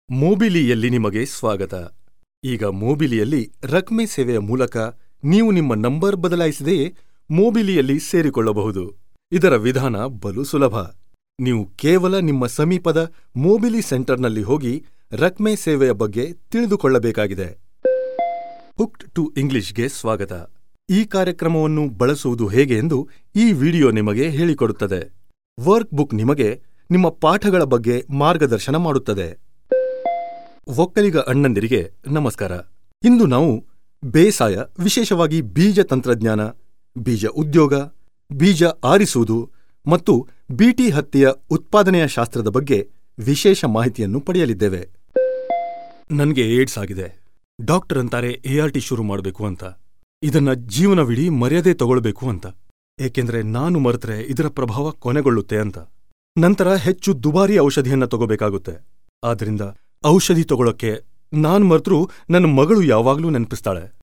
ಮೊಬಿಲಿಯಲ್ಲಿ ನಿಮಗೆ ಸ್ವಾಗತ. ಈಗ ಮೊಬಿಲಿಯಲ್ಲಿ ರಕ್ಮೆ ಸೇವೆಯ ಮೂಲಕ ನೀವು ನಿಮ್ಮ ನಂಬರ್ ಬದಲಾಯಿಸದೆಯೇ ಮೊಬಿಲಿಯಲ್ಲಿ ಸೇರಿಕೊಳ್ಳಬಹುದು. ಇದರ ವಿಧಾನ ಬಲು ಸುಲಭ. ನೀವು ಕೇವಲ ನಿಮ್ಮ ಸಮೀಪದ ಮೊಬಿಲಿ ಸೆಂಟರ್ನಲ್ಲಿ ಹೋಗಿ ರಕ್ಮೆ ಸೇವೆಯ ಬಗ್ಗೆ ತಿಳಿದುಕೊಳ್ಳಬೇಕಾಗಿದೆ. ಹುಕ್ಡ್ ಟು ಇಂಗ್ಲಿಷ್ಗೆ ಸ್ವಾಗತ. ಈ ಕಾರ್ಯಕ್ರಮವನ್ನು ಬಳಸುವುದು ಹೇಗೆ ಎಂದು ಈ ವಿಡಿಯೋ ನಿಮಗೆ ಹೇಳಿಕೊಡುತ್ತದೆ. ವರ್ಕ್ ಬುಕ್ ನಿಮಗೆ ನಿಮ್ಮ ಪಾಠಗಳ ಬಗ್ಗೆ ಮಾರ್ಗದರ್ಶನ ಮಾಡುತ್ತದೆ. ಒಕ್ಕಲಿಗ ಅಣ್ಣಂದಿರಿಗೆ ನಮಸ್ಕಾರ. ಇಂದು ನಾವು ಬೇಸಾಯ, ವಿಶೇಷವಾಗಿ ಬೀಜ ತಂತ್ರಜ್ಞಾನ, ಬೀಜ ಉದ್ಯೋಗ, ಬೀಜ ಆರಿಸುವುದು ಮತ್ತು ಬೀಟಿ ಹತ್ತಿಯ ಉತ್ಪಾದನೆಯ ಶಾಸ್ತ್ರದ ಬಗ್ಗೆ ವಿಶೇಷ ಮಾಹಿತಿಯನ್ನು ಪಡೆಯಲಿದ್ದೇವೆ. ನನ್ಗೆ ಏಡ್ಸ್ ಆಗಿದೆ. ಡಾಕ್ಟರ್ ಅಂತಾರೆ ART ಶುರು ಮಾಡಬೇಕು ಅಂತ. ಇದನ್ನ ಜೀವನವಿಡೀ ಮರ್ಯಾದೆ ತಗೊಳ್ಬೇಕು ಅಂತ. ಏಕೆಂದ್ರೆ ನಾನು ಮರೆತರೆ ಇದರ ಪ್ರಭಾವ ಕೊನೆಗೊಳ್ಳುತ್ತೆ ಅಂತ. ನಂತರ ಹೆಚ್ಚು ದುಬಾರಿ ಔಷಧಿಯನ್ನ ತಗೋಬೇಕಾಗುತ್ತೆ. ಆದ್ರಿಂದ ಔಷಧಿ ತಗೊಳಕ್ಕೆ ನಾನ್ ಮರೆತರೂ ನನ್ನ ಮಗಳು ಯಾವಾಗ್ಲೂ ನೆನಪಿಸ್ತಾಳೆ.